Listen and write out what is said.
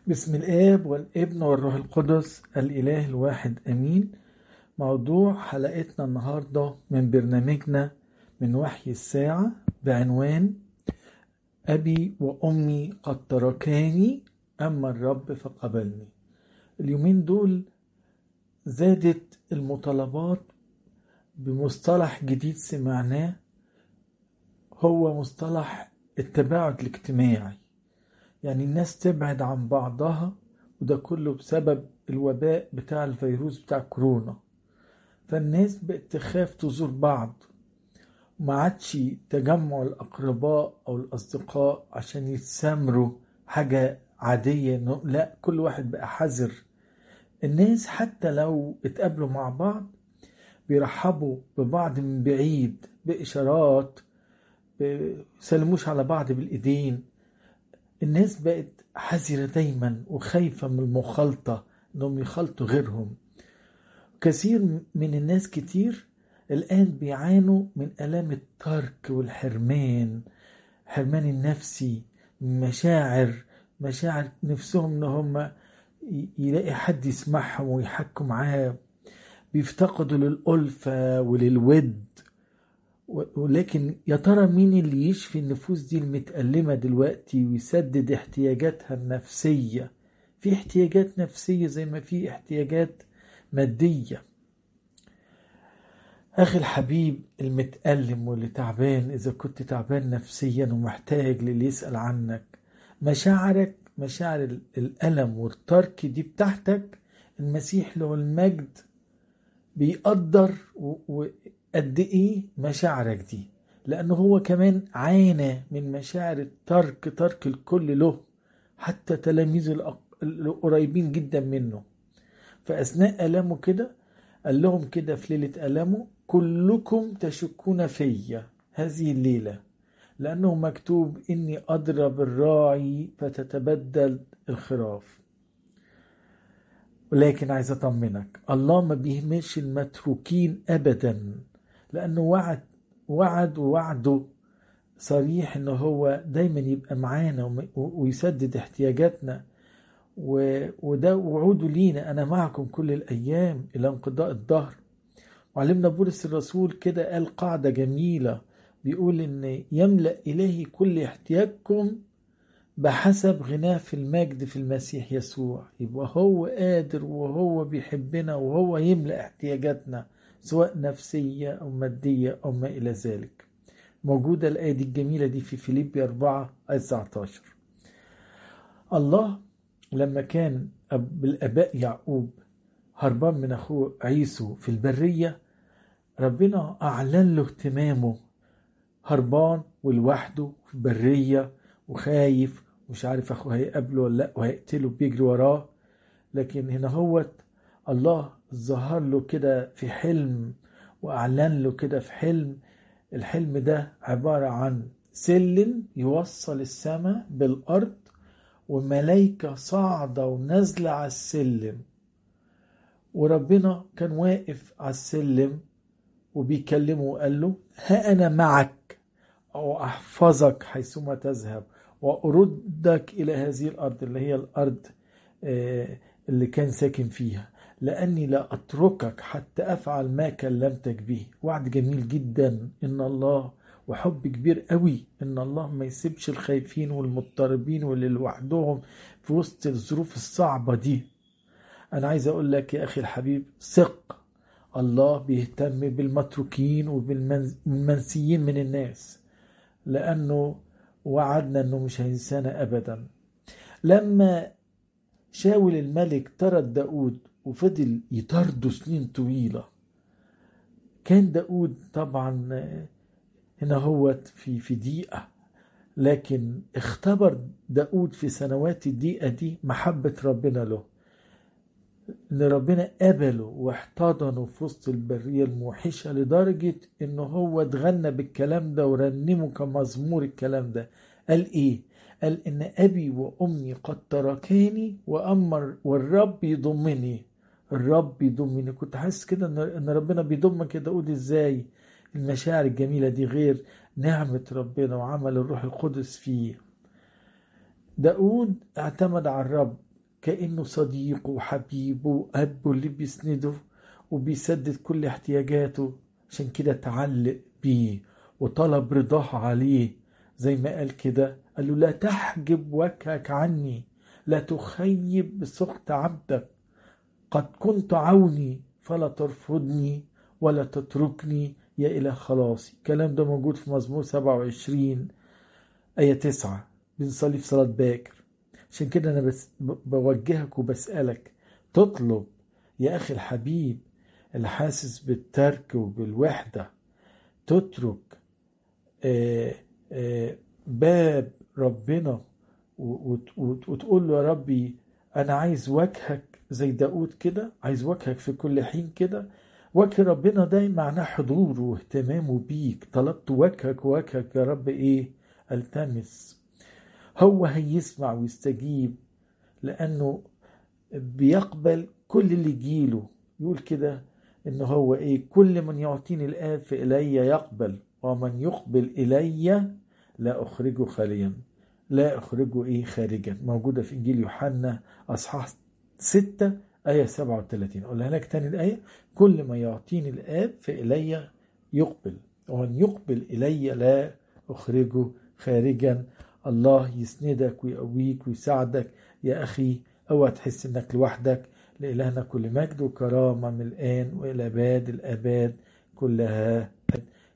بسم الآب والابن والروح القدس الإله الواحد أمين. موضوع حلقتنا النهاردة من برنامجنا من وحي الساعة بعنوان أبي وأمي قد تركاني أما الرب فقبلني. اليومين دول زادت المطالبات بمصطلح جديد سمعناه، هو مصطلح التباعد الاجتماعي. يعني الناس تبعد عن بعضها، وده كله بسبب الوباء بتاع الفيروس بتاع كورونا. فالناس بقت تخاف تزور بعض، وما عادش تجمع الأقرباء أو الأصدقاء عشان يتسامروا حاجة عادية. لا، كل واحد بقى حذر. الناس حتى لو اتقابلوا مع بعض بيرحبوا ببعض من بعيد بإشارات، بيسلموش على بعض بالإيدين. الناس بقت حذرة دايما وخايفة من المخالطة، انهم يخلطوا غيرهم. كثير من الناس كتير الآن بيعانوا من آلام الترك والحرمان، حرمان النفسي، مشاعر نفسهم ان هم يلاقي حد يسمعهم ويحكوا معاه. بيفتقدوا للألفة وللود. ولكن يا ترى مين اللي يشفي النفوس دي المتألمة دلوقتي ويسدد احتياجاتها النفسية؟ في احتياجات نفسية زي ما في احتياجات مادية. أخي الحبيب المتألم واللي تعبان، إذا كنت تعبان نفسيا ومحتاج للي يسأل عنك، مشاعر الألم والترك دي بتاعتك، المسيح له المجد بيقدر وقد ايه مشاعرك دي، لانه هو كمان عانى من مشاعر الترك، ترك الكل له، حتى تلاميذه القريبين جدا منه. فاثناء الامه كده قال لهم كده في ليله الامه: كلكم تشكون فيا هذه الليله، لانه مكتوب اني اضرب الراعي فتتبدل الخراف. ولكن عايز اطمنك، الله ما بيهملش المتروكين ابدا، لانه وعده صريح انه هو دايما يبقى معانا ويسدد احتياجاتنا. وده وعوده لينا: انا معكم كل الايام الى انقضاء الدهر. وعلمنا بولس الرسول كده، قال قاعدة جميلة، بيقول ان يملأ الهي كل احتياجكم بحسب غناه في المجد في المسيح يسوع. يبقى هو قادر وهو بيحبنا وهو يملأ احتياجاتنا، سواء نفسية أو مادية أو ما إلى ذلك. موجودة الآية دي الجميلة دي في فيليبي 4 آية 19. الله لما كان بالآباء يعقوب هربان من أخوه عيسو في البرية، ربنا أعلن له اهتمامه. هربان ولوحده في برية وخايف، مش عارف اخوه هيقابله ولا لا، وهيقتله، بيجري وراه. لكن هنا هو الله ظهر له كده في حلم، واعلن له كده في حلم. الحلم ده عبارة عن سلم يوصل السماء بالارض، وملايكة صاعدة ونازلة على السلم، وربنا كان واقف على السلم وبيكلمه وقال له: ها أنا معك، أو أحفظك حيثما تذهب، وأردك إلى هذه الأرض اللي هي الأرض اللي كان ساكن فيها، لأني لا أتركك حتى أفعل ما كلمتك به. وعد جميل جدا إن الله، وحب كبير قوي إن الله ما يسيبش الخايفين والمضطربين واللي لوحدهم في وسط الظروف الصعبة دي. أنا عايز أقول لك يا أخي الحبيب، ثق، الله بيهتم بالمتروكين وبالمنسيين من الناس، لأنه وعدنا أنه مش هينسانا أبدا. لما شاول الملك طرد داود وفضل يطرده سنين طويلة، كان داود طبعا هنا هو في ضيقة، لكن اختبر داود في سنوات الضيقة دي محبة ربنا له، ان ربنا قبله واحتضنه في وسط البرية الموحشة، لدرجة انه هو اتغنى بالكلام ده ورنمه كمزمور. الكلام ده قال ايه؟ قال ان ابي وامي قد تركاني وامر والرب يضمني. الرب يضمني. كنت حاسس كده ان ربنا بيضمك كده. اقول ازاي المشاعر الجميلة دي غير نعمة ربنا وعمل الروح القدس فيه؟ داود اعتمد على الرب، كأنه صديقه وحبيبه وأبه اللي بيسنده وبيسدد كل احتياجاته. عشان كده تعلق بيه وطلب رضاه عليه، زي ما قال كده، قال له لا تحجب وجهك عني، لا تخيب بسخط عبدك، قد كنت عوني فلا ترفضني ولا تتركني يا إله خلاصي. الكلام ده موجود في مزمور 27 آية 9. بنصلي في صلاة باكر. عشان كده أنا بوجهك وبسألك تطلب يا أخي الحبيب اللي حاسس بالترك وبالوحدة، تترك باب ربنا وتقول له يا ربي أنا عايز وجهك زي داود كده، عايز وجهك في كل حين كده. وجه ربنا ده معناه حضوره واهتمامه بيك. طلبت وجهك يا رب إيه؟ التمس. هو هيسمع ويستجيب، لأنه بيقبل كل اللي يجيله. يقول كده إنه هو إيه؟ كل من يعطيني الآب فإلي يقبل، ومن يقبل إلي لا أخرجه خاليا. لا أخرجه إيه؟ خارجا. موجودة في إنجيل يوحنا أصحاح 6 آية 37. أقولها لك تاني الآية: كل ما يعطيني الآب فإلي يقبل، ومن يقبل إلي لا أخرجه خارجا. الله يسندك ويقويك ويساعدك يا أخي. اوعى تحس انك لوحدك. لإلهنا كل مجد وكرامة من الآن وإلى أباد الآباد كلها.